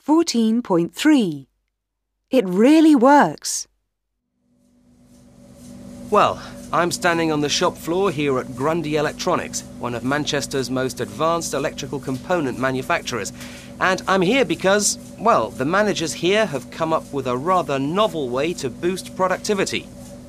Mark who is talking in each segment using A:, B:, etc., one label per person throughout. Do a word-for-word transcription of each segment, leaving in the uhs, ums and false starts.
A: fourteen point three. It really works.
B: Well, I'm standing on the shop floor here at Grundy Electronics, one of Manchester's most advanced electrical component manufacturers. And I'm here because, well, the managers here have come up with a rather novel way to boost productivity.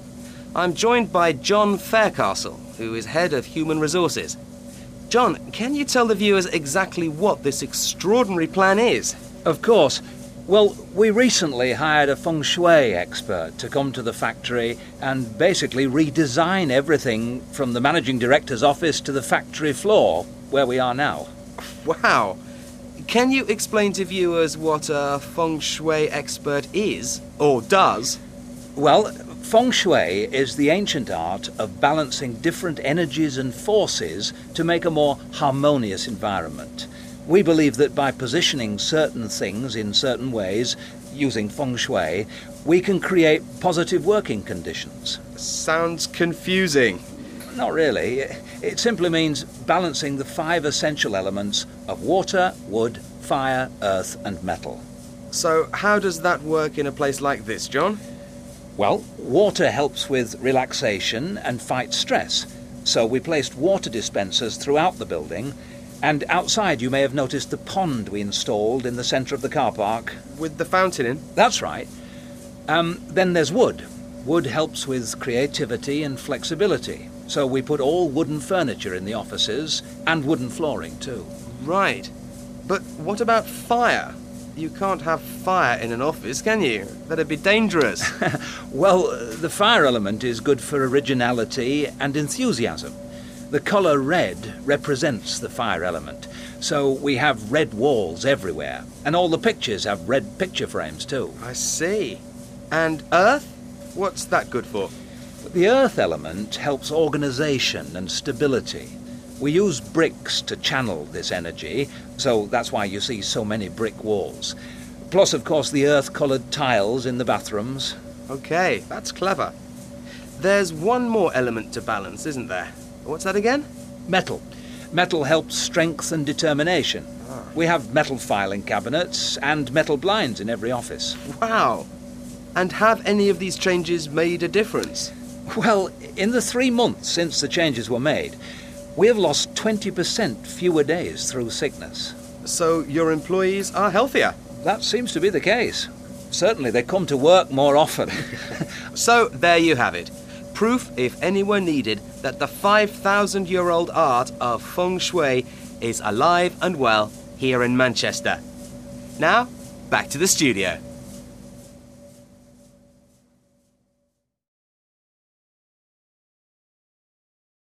B: I'm joined by John Faircastle, who is head of human resources. John, can you tell the viewers exactly what this extraordinary plan is?
C: Of course. Well, we recently hired a feng shui expert to come to the factory and basically redesign everything from the managing director's office to the factory floor, where we are now.
B: Wow! Can you explain to viewers what a feng shui expert is, or does?
C: Well, feng shui is the ancient art of balancing different energies and forces to make a more harmonious environment. We believe that by positioning certain things in certain ways, using feng shui, we can create positive working conditions.
B: Sounds confusing.
C: Not really. It simply means balancing the five essential elements of water, wood, fire, earth and metal.
B: So how does that work in a place like this, John?
C: Well, water helps with relaxation and fights stress. So we placed water dispensers throughout the building. And outside you may have noticed the pond we installed in the centre of the car park.
B: With the fountain in?
C: That's right. Um, then there's wood. Wood helps with creativity and flexibility. So we put all wooden furniture in the offices and wooden flooring too.
B: Right. But what about fire? You can't have fire in an office, can you? That'd be dangerous.
C: Well, the fire element is good for originality and enthusiasm. The colour red represents the fire element, so we have red walls everywhere, and all the pictures have red picture frames too.
B: I see. And earth? What's that good for?
C: The earth element helps organisation and stability. We use bricks to channel this energy, so that's why you see so many brick walls. Plus, of course, the earth-coloured tiles in the bathrooms.
B: OK, that's clever. There's one more element to balance, isn't there? What's that again?
C: Metal. Metal helps strength and determination. Ah. We have metal filing cabinets and metal blinds in every office.
B: Wow! And have any of these changes made a difference?
C: Well, in the three months since the changes were made, we have lost twenty percent fewer days through sickness.
B: So your employees are healthier?
C: That seems to be the case. Certainly they come to work more often.
B: So there you have it. Proof, if any were needed, that the five thousand year old art of feng shui is alive and well here in Manchester. Now, back to the studio.